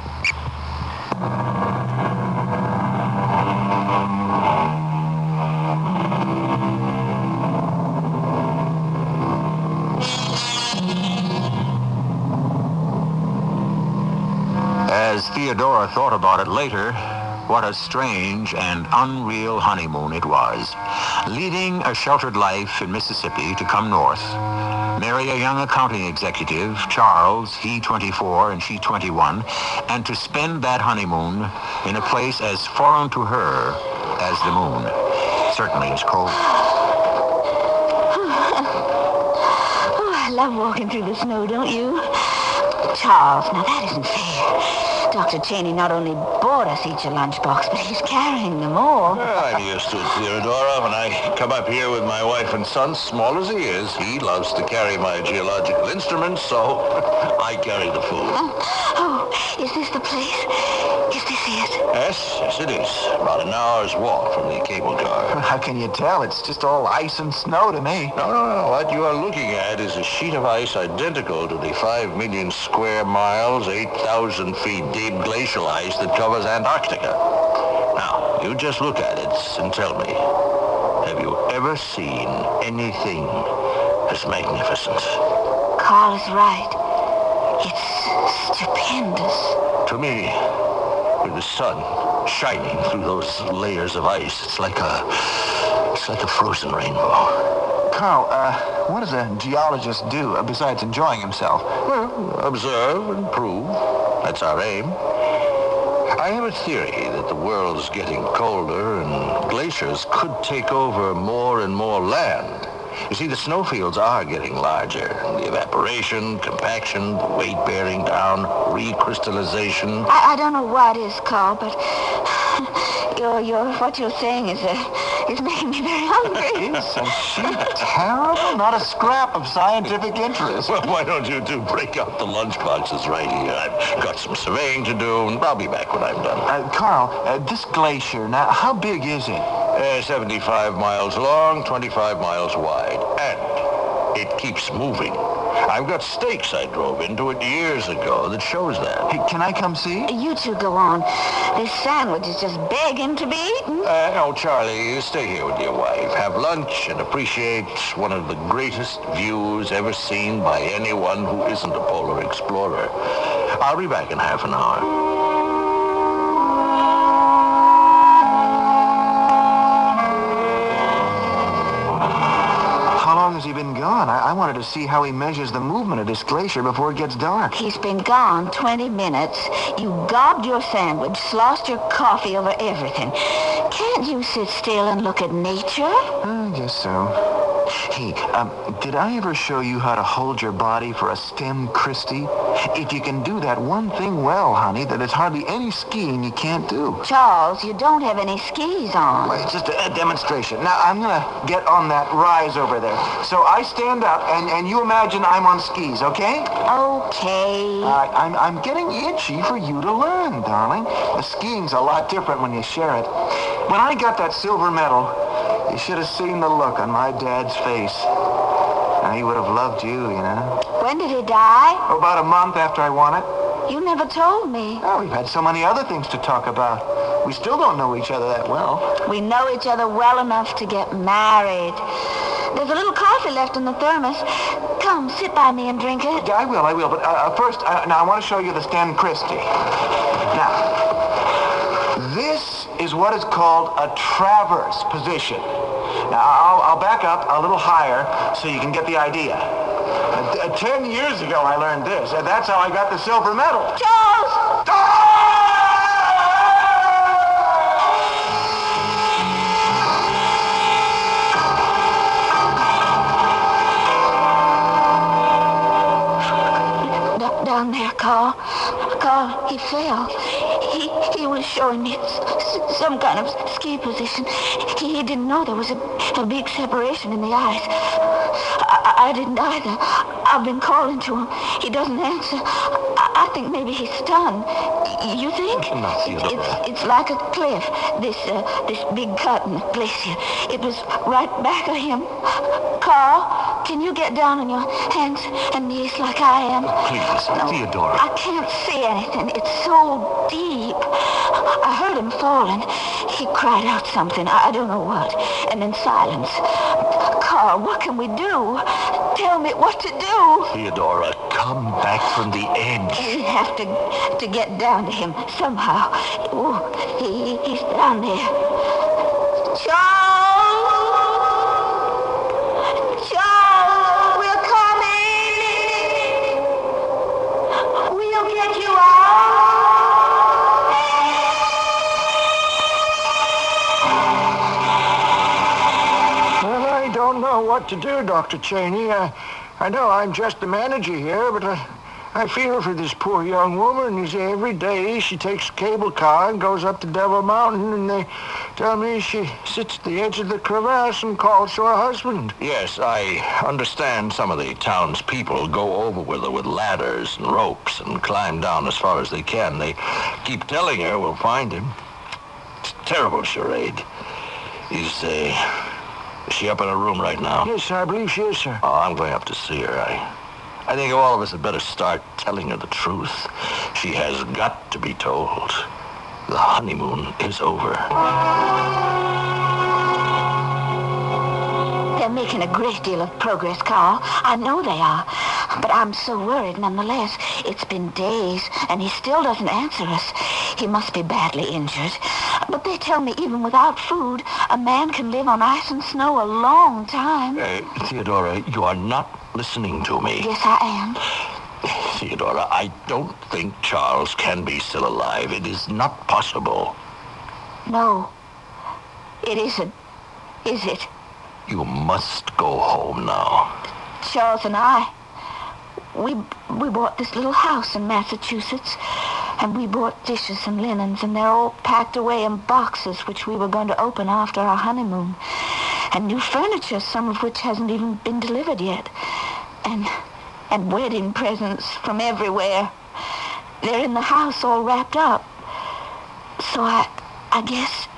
As Theodora thought about it later, what a strange and unreal honeymoon it was. Leading a sheltered life in Mississippi to come north, marry a young accounting executive, Charles, he twenty-four and she twenty-one, and to spend that honeymoon in a place as foreign to her as the moon. Certainly as cold. Oh, I love walking through the snow, don't you? Charles, now that isn't fair. Doctor Cheney not only bought bought us each a lunchbox, but he's carrying them all. Well, I'm used to it, Theodora. When I come up here with my wife and son, small as he is, he loves to carry my geological instruments, so I carry the food. Oh, oh, is this the place? Is this it? Yes, yes it is. About an hour's walk from the cable car. How can you tell? It's just all ice and snow to me. No, no, no. What you are looking at is a sheet of ice identical to the five million square miles, eight thousand feet deep glacial ice that covers Antarctica. Now, you just look at it and tell me, have you ever seen anything as magnificent? Carl is right. It's stupendous. To me, with the sun shining through those layers of ice, it's like a, it's like a frozen rainbow. Carl, uh, what does a geologist do uh, besides enjoying himself? Well, observe and prove. That's our aim. I have a theory that the world's getting colder and glaciers could take over more and more land. You see, the snowfields are getting larger. The evaporation, compaction, the weight bearing down, recrystallization. I, I don't know what is, Carl, but your, your, what you're saying is, uh, is making me very hungry. Isn't she terrible? Not a scrap of scientific interest. Well, why don't you two break out the lunchboxes right here? I've got some surveying to do, and I'll be back when I'm done. Uh, Carl, uh, this glacier, now, how big is it? Uh, seventy-five miles long, twenty-five miles wide. And it keeps moving. I've got stakes I drove into it years ago that shows that. Hey, can I come see? You two go on. This sandwich is just begging to be eaten. Uh, no, Charlie, you stay here with your wife. Have lunch and appreciate one of the greatest views ever seen by anyone who isn't a polar explorer. I'll be back in half an hour. Has he been gone? I, I wanted to see how he measures the movement of this glacier before it gets dark. He's been gone twenty minutes. You gobbed your sandwich, sloshed your coffee over everything. Can't you sit still and look at nature? I guess so. Hey, um, did I ever show you how to hold your body for a stem Christie? If you can do that one thing well, honey, then there's hardly any skiing you can't do. Charles, you don't have any skis on. Well, it's just a, a demonstration. Now, I'm going to get on that rise over there. So I stand up, and, and you imagine I'm on skis, okay? Okay. All right, I'm, I'm getting itchy for you to learn, darling. The skiing's a lot different when you share it. When I got that silver medal, you should have seen the look on my dad's face. Now, he would have loved you, you know. When did he die? Oh, about a month after I won it. You never told me. Oh, we've had so many other things to talk about. We still don't know each other that well. We know each other well enough to get married. There's a little coffee left in the thermos. Come, sit by me and drink it. Yeah, I will, I will. But uh, first, uh, now I want to show you the Stan Christie. Now, this is what is called a traverse position. Now, I'll, I'll back up a little higher so you can get the idea. Uh, t- ten years ago, I learned this. Uh, that's how I got the silver medal. Charles! Ah! Down there, Carl. Carl, he fell. He he was showing me s- some kind of ski position. He, he didn't know there was a, a big separation in the ice. I, I didn't either. I've been calling to him. He doesn't answer. I, I think maybe he's stunned. You think? Not Theodora. It's, it's like a cliff. This uh, this big cut in the glacier. It was right back of him. Carl, can you get down on your hands and knees like I am? Please, No, Theodora. I can't see anything. It's so deep. I heard him falling. He cried out something. I don't know what. And then silence. Carl, what can we do? Tell me what to do. Theodora, come back from the edge. We have to to get down to him somehow. Oh, he, he's down there. Charles! Charles, we're coming! We'll get you out! Well, I don't know what to do, Doctor Cheney. Uh, I know I'm just the manager here, but uh, I feel for this poor young woman. You see, every day she takes a cable car and goes up to Devil Mountain, and they tell me she sits at the edge of the crevasse and calls to her husband. Yes, I understand some of the townspeople go over with her with ladders and ropes and climb down as far as they can. They keep telling her we'll find him. It's a terrible charade. Is, uh, is she up in her room right now? Yes, I believe she is, sir. Oh, I'm going up to see her. I, I think all of us had better start telling her the truth. She has got to be told. The honeymoon is over. They're making a great deal of progress, Carl. I know they are. But I'm so worried nonetheless. It's been days, and he still doesn't answer us. He must be badly injured. But they tell me even without food, a man can live on ice and snow a long time. Uh, Theodora, you are not listening to me. Yes, I am. Theodora, I don't think Charles can be still alive. It is not possible. No, it isn't. Is it? You must go home now. Charles and I, we we bought this little house in Massachusetts, and we bought dishes and linens, and they're all packed away in boxes which we were going to open after our honeymoon, and new furniture, some of which hasn't even been delivered yet, and and wedding presents from everywhere. They're in the house all wrapped up. So I, I guess,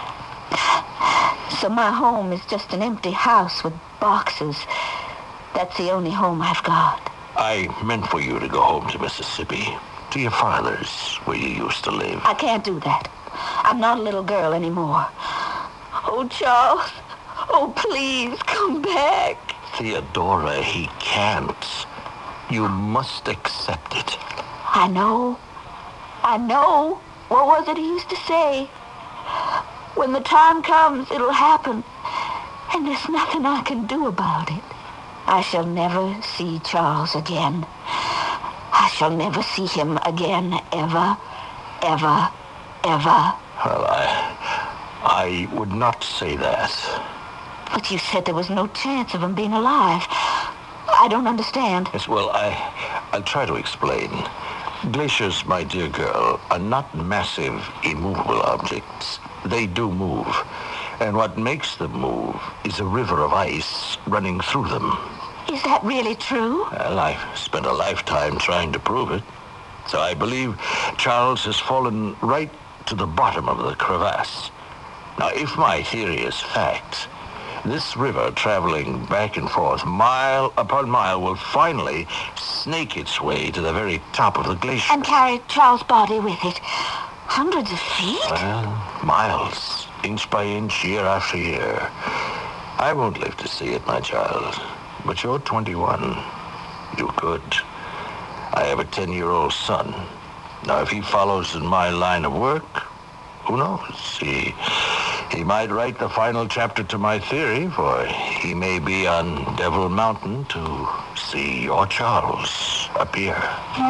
so my home is just an empty house with boxes. That's the only home I've got. I meant for you to go home to Mississippi, to your father's, where you used to live. I can't do that. I'm not a little girl anymore. Oh, Charles, oh, please, come back. Theodora, he can't. You must accept it. I know. I know. What was it he used to say? When the time comes, it'll happen. And there's nothing I can do about it. I shall never see Charles again. I shall never see him again, ever, ever, ever. Well, I... I would not say that. But you said there was no chance of him being alive. I don't understand. Yes, well, I... I'll try to explain. Glaciers, my dear girl, are not massive, immovable objects. They do move. And what makes them move is a river of ice running through them. Is that really true? Well, I've spent a lifetime trying to prove it. So I believe Charles has fallen right to the bottom of the crevasse. Now, if my theory is fact, this river traveling back and forth, mile upon mile, will finally snake its way to the very top of the glacier. And carry Charles' body with it. Hundreds of feet? Well, miles, inch by inch, year after year. I won't live to see it, my child. But you're twenty-one. You could. I have a ten-year-old son. Now, if he follows in my line of work, who knows? He, he might write the final chapter to my theory, for he may be on Devil Mountain to see your Charles appear.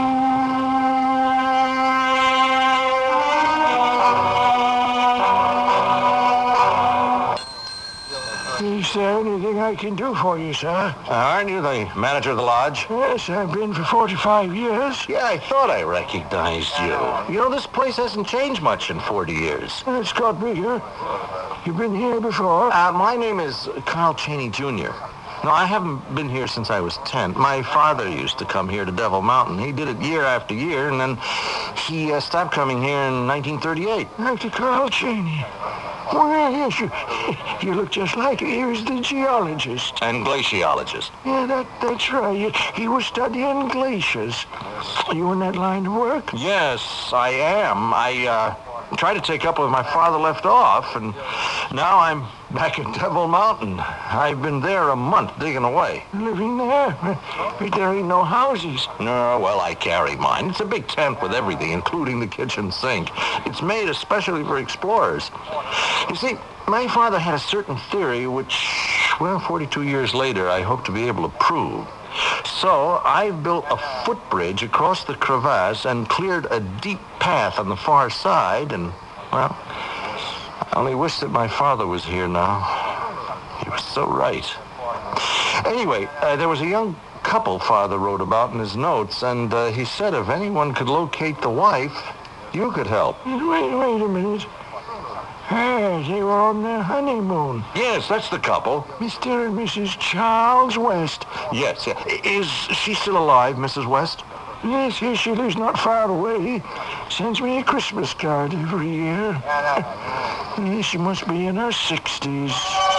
Is there anything I can do for you, sir? Uh, aren't you the manager of the lodge? Yes, I've been for forty-five years. Yeah, I thought I recognized you. You know, this place hasn't changed much in forty years. It's got bigger. You've been here before? Uh, my name is Carl Cheney, Junior No, I haven't been here since I was ten. My father used to come here to Devil Mountain. He did it year after year, and then he uh, stopped coming here in nineteen thirty-eight. Doctor Carl Cheney. Well, yes, you, you look just like he was the geologist. And glaciologist. Yeah, that, that's right. You, he was studying glaciers. Are you in that line of work? Yes, I am. I uh, tried to take up where my father left off, and now I'm back at Devil Mountain. I've been there a month digging away. Living there? But there ain't no houses. No, well, I carry mine. It's a big tent with everything, including the kitchen sink. It's made especially for explorers. You see, my father had a certain theory which, well, forty-two years later, I hope to be able to prove. So I've built a footbridge across the crevasse and cleared a deep path on the far side, and, well, I only wish that my father was here now. He was so right. Anyway, uh, there was a young couple Father wrote about in his notes, and uh, he said if anyone could locate the wife, you could help. Wait, wait a minute. Ah, they were on their honeymoon. Yes, that's the couple. Mister and Missus Charles West. Yes, yeah. Is she still alive, Missus West? Yes, yes, she lives not far away. Sends me a Christmas card every year. Yes, she must be in her sixties.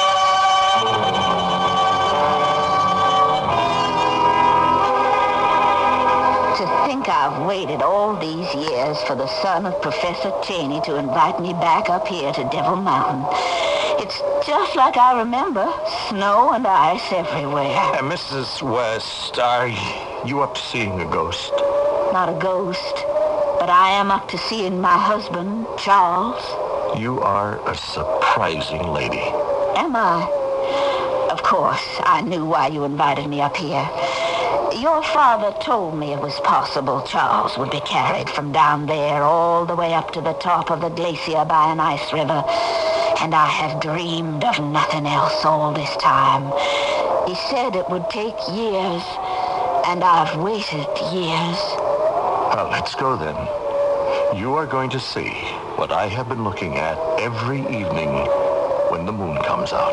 To think I've waited all these years for the son of Professor Cheney to invite me back up here to Devil Mountain. It's just like I remember. Snow and ice everywhere. Uh, Missus West, are you up to seeing a ghost? Not a ghost, but I am up to seeing my husband, Charles. You are a surprising lady. Am I? Of course, I knew why you invited me up here. Your father told me it was possible Charles would be carried from down there all the way up to the top of the glacier by an ice river. And I have dreamed of nothing else all this time. He said it would take years, and I've waited years. Well, let's go then. You are going to see what I have been looking at every evening when the moon comes out.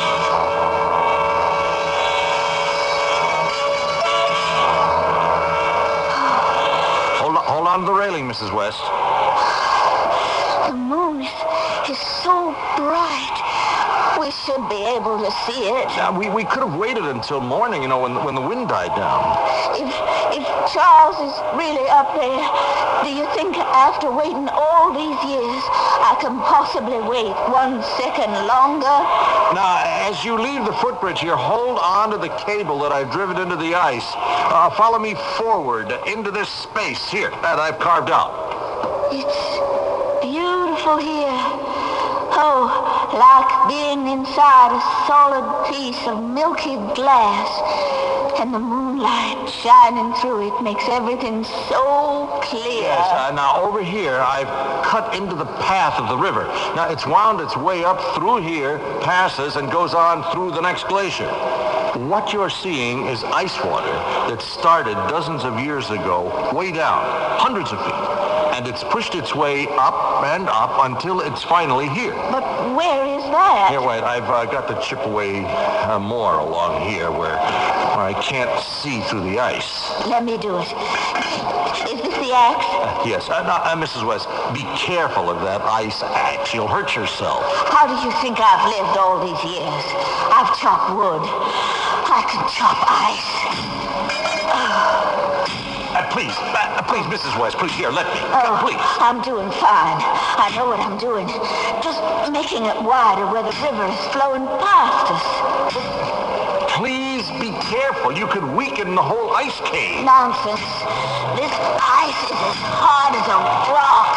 Hold on to the railing, Missus West. The moon is, is so bright. We should be able to see it. Now, we, we could have waited until morning, you know, when, when the wind died down. If, if Charles is really up there, do you think after waiting all these years, I can possibly wait one second longer? Now, as you leave the footbridge here, hold on to the cable that I've driven into the ice. Uh, follow me forward into this space here that I've carved out. It's beautiful here. Oh, like being inside a solid piece of milky glass. And the moonlight shining through it makes everything so clear. Yes, uh, now over here, I've cut into the path of the river. Now, it's wound its way up through here, passes, and goes on through the next glacier. What you're seeing is ice water that started dozens of years ago, way down, hundreds of feet. And it's pushed its way up and up until it's finally here. But where is that? Here, wait, I've uh, got to chip away uh, more along here where, where I can't see through the ice. Let me do it. Is this the axe? Uh, yes. Uh, now, uh, Missus West, be careful of that ice axe. You'll hurt yourself. How do you think I've lived all these years? I've chopped wood. I can chop ice. Uh, please, uh, please, Missus West, please, here, let me. Oh, please. I'm doing fine. I know what I'm doing. Just making it wider where the river is flowing past us. Please be careful. You could weaken the whole ice cave. Nonsense. This ice is as hard as a rock.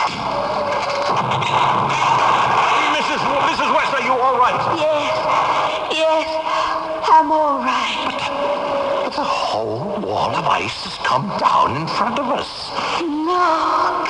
Missus W- Missus West, are you all right? Yes. Yes. I'm all right. But the whole wall of ice has come down in front of us. Look.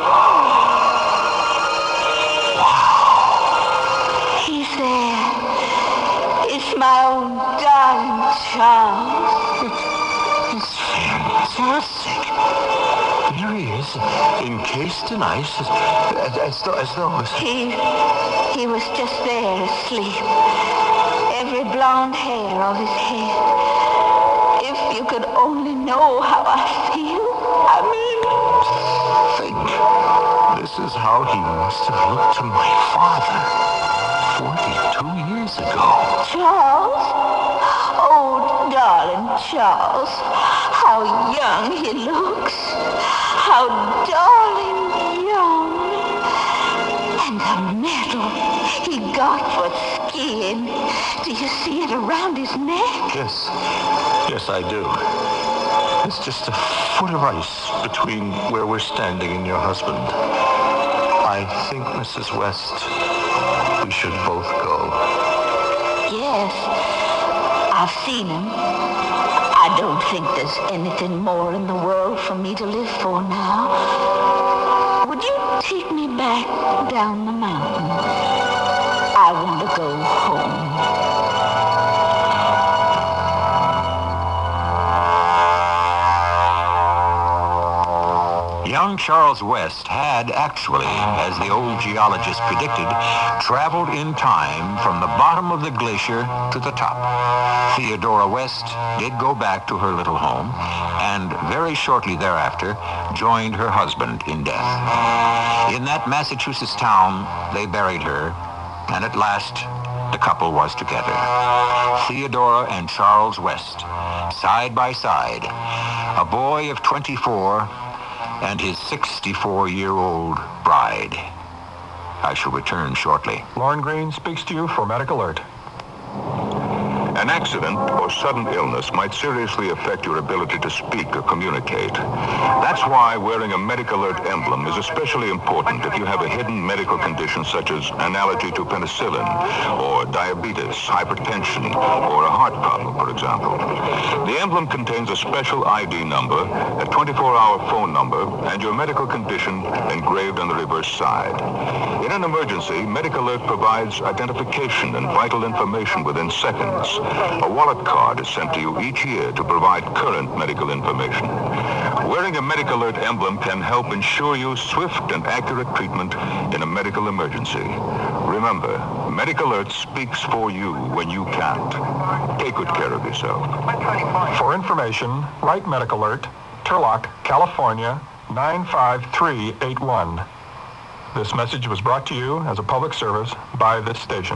Wow. He's there. It's my own darling Charles. It's fantastic. There he is, encased in ice, as, as, as though... As though he, he was just there asleep. Every blonde hair of his head. If you could only know how I feel. I mean... Think. This is how he must have looked to my father forty-two years ago. Charles? Oh, darling Charles. How young he looks. How darling young. And the medal he got for skiing. Do you see it around his neck? Yes. Yes, I do. It's just a foot of ice between where we're standing and your husband. I think, Missus West, we should both go. Yes. I've seen him. I don't think there's anything more in the world for me to live for now. Would you take me back down the mountain? I want to go home. Young Charles West had actually, as the old geologist predicted, traveled in time from the bottom of the glacier to the top. Theodora West did go back to her little home, and very shortly thereafter joined her husband in death. In that Massachusetts town, they buried her, and at last, the couple was together. Theodora and Charles West, side by side, a boy of twenty-four and his sixty-four-year-old bride. I shall return shortly. Lauren Green speaks to you for Medical Alert. An accident or sudden illness might seriously affect your ability to speak or communicate. That's why wearing a Medical Alert emblem is especially important if you have a hidden medical condition such as an allergy to penicillin, or diabetes, hypertension, or a heart problem, for example. The emblem contains a special I D number, a twenty-four hour phone number, and your medical condition engraved on the reverse side. In an emergency, Medical Alert provides identification and vital information within seconds. A wallet card is sent to you each year to provide current medical information. Wearing a Medical Alert emblem can help ensure you swift and accurate treatment in a medical emergency. Remember, Medical Alert speaks for you when you can't. Take good care of yourself. For information, write Medical Alert, Turlock, California, nine five three eight one. This message was brought to you as a public service by this station.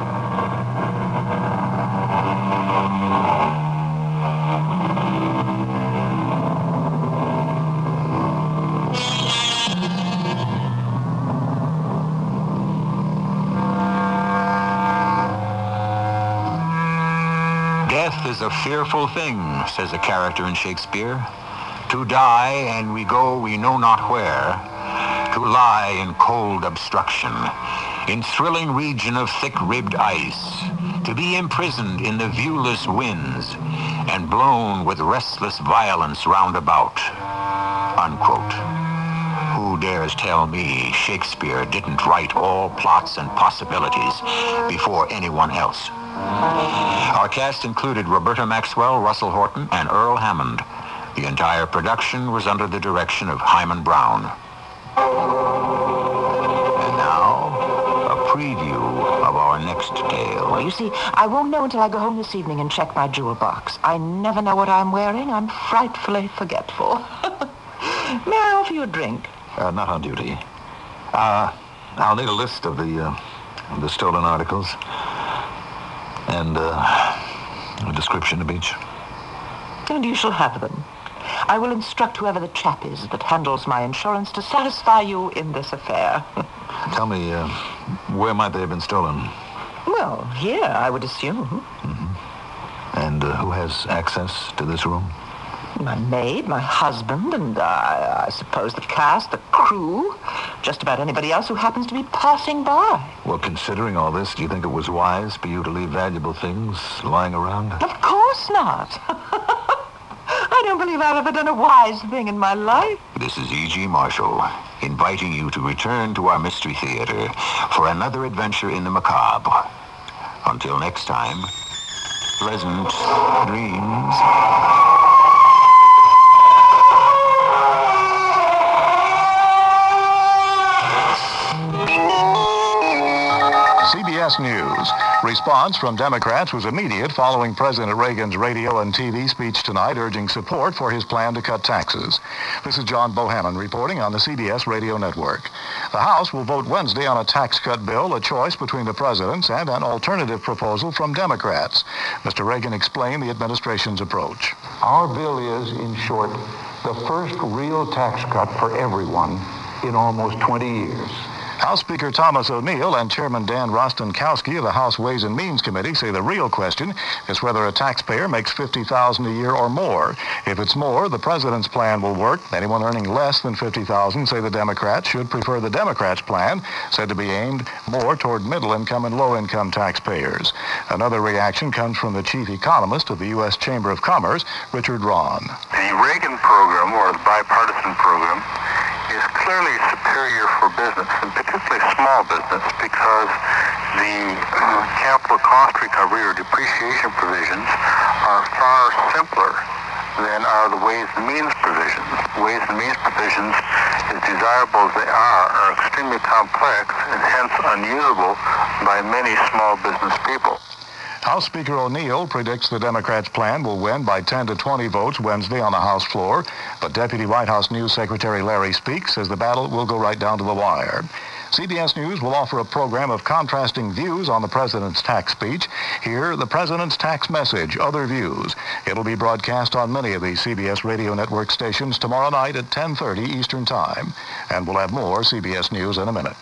Death is a fearful thing, says a character in Shakespeare. To die, and we go we know not where. To lie in cold obstruction, in thrilling region of thick-ribbed ice. To be imprisoned in the viewless winds, and blown with restless violence round about. Unquote. Who dares tell me Shakespeare didn't write all plots and possibilities before anyone else? Our cast included Roberta Maxwell, Russell Horton, and Earl Hammond. The entire production was under the direction of Hyman Brown. And now, a preview of our next tale. Well, you see, I won't know until I go home this evening and check my jewel box. I never know what I'm wearing. I'm frightfully forgetful. May I offer you a drink? Uh, not on duty. Uh, I'll need a list of the, uh, the stolen articles. And, uh, a description of each. And you shall have them. I will instruct whoever the chap is that handles my insurance to satisfy you in this affair. Tell me, uh, where might they have been stolen? Well, here, I would assume. Mm-hmm. And uh, who has access to this room? My maid, my husband, and uh, I suppose the cast, the crew, just about anybody else who happens to be passing by. Well, considering all this, do you think it was wise for you to leave valuable things lying around? Of course not. I don't believe I've ever done a wise thing in my life. This is E G Marshall, inviting you to return to our Mystery Theater for another adventure in the macabre. Until next time, pleasant dreams. C B S News. Response from Democrats was immediate following President Reagan's radio and T V speech tonight urging support for his plan to cut taxes. This is John Bohannon reporting on the C B S Radio Network. The House will vote Wednesday on a tax cut bill, a choice between the president's and an alternative proposal from Democrats. Mister Reagan explained the administration's approach. Our bill is, in short, the first real tax cut for everyone in almost twenty years. House Speaker Thomas O'Neill and Chairman Dan Rostenkowski of the House Ways and Means Committee say the real question is whether a taxpayer makes fifty thousand dollars a year or more. If it's more, the president's plan will work. Anyone earning less than fifty thousand dollars, say the Democrats, should prefer the Democrats' plan, said to be aimed more toward middle-income and low-income taxpayers. Another reaction comes from the chief economist of the U S Chamber of Commerce, Richard Rahn. The Reagan program, or the bipartisan program, is clearly superior for business, and particularly small business, because the uh, capital cost recovery or depreciation provisions are far simpler than are the Ways and Means provisions. Ways and Means provisions, as desirable as they are, are extremely complex and hence unusable by many small business people. House Speaker O'Neill predicts the Democrats' plan will win by ten to twenty votes Wednesday on the House floor, but Deputy White House News Secretary Larry Speake says the battle will go right down to the wire. C B S News will offer a program of contrasting views on the president's tax speech. Here, the president's tax message, Other Views. It'll be broadcast on many of the C B S radio network stations tomorrow night at ten thirty Eastern Time. And we'll have more C B S News in a minute.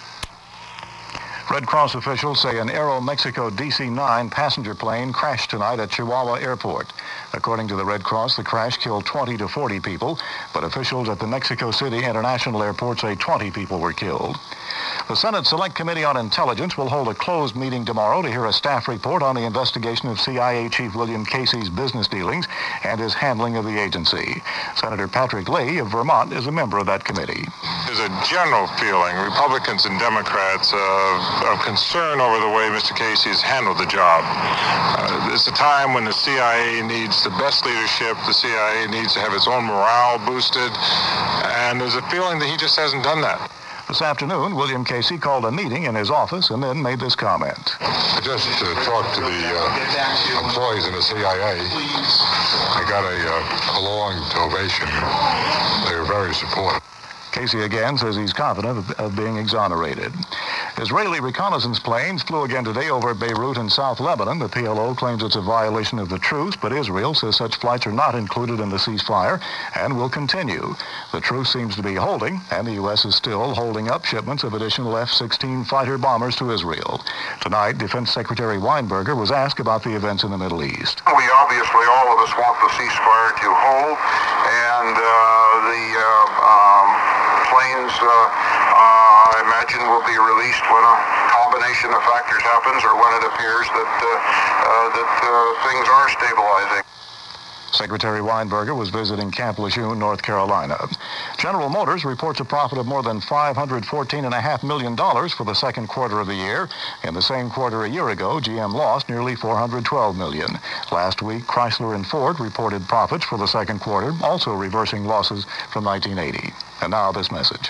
Red Cross officials say an Aeromexico D C nine passenger plane crashed tonight at Chihuahua Airport. According to the Red Cross, the crash killed twenty to forty people, but officials at the Mexico City International Airport say twenty people were killed. The Senate Select Committee on Intelligence will hold a closed meeting tomorrow to hear a staff report on the investigation of C I A Chief William Casey's business dealings and his handling of the agency. Senator Patrick Leahy of Vermont is a member of that committee. There's a general feeling, Republicans and Democrats, uh, of concern over the way Mister Casey has handled the job. Uh, it's a time when the C I A needs the best leadership. The C I A needs to have its own morale boosted, and there's a feeling that he just hasn't done that. This afternoon, William Casey called a meeting in his office and then made this comment. I just uh, talked to the uh, employees in the C I A. I got a, uh, a long ovation. They were very supportive. Casey again says he's confident of, of being exonerated. Israeli reconnaissance planes flew again today over Beirut and South Lebanon. The P L O claims it's a violation of the truce, but Israel says such flights are not included in the ceasefire and will continue. The truce seems to be holding, and the U S is still holding up shipments of additional F sixteen fighter bombers to Israel. Tonight, Defense Secretary Weinberger was asked about the events in the Middle East. We obviously, all of us, want the ceasefire to hold, and uh, the uh, um, planes, uh, uh, I imagine, will be released when a combination of factors happens or when it appears that, uh, uh, that uh, things are stabilizing. Secretary Weinberger was visiting Camp Lejeune, North Carolina. General Motors reports a profit of more than five hundred fourteen point five million dollars for the second quarter of the year. In the same quarter a year ago, G M lost nearly four hundred twelve million dollars. Last week, Chrysler and Ford reported profits for the second quarter, also reversing losses from nineteen eighty. And now this message.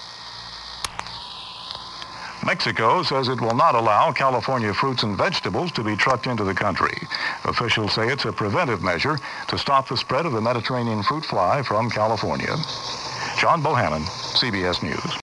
Mexico says it will not allow California fruits and vegetables to be trucked into the country. Officials say it's a preventive measure to stop the spread of the Mediterranean fruit fly from California. John Bohannon, C B S News.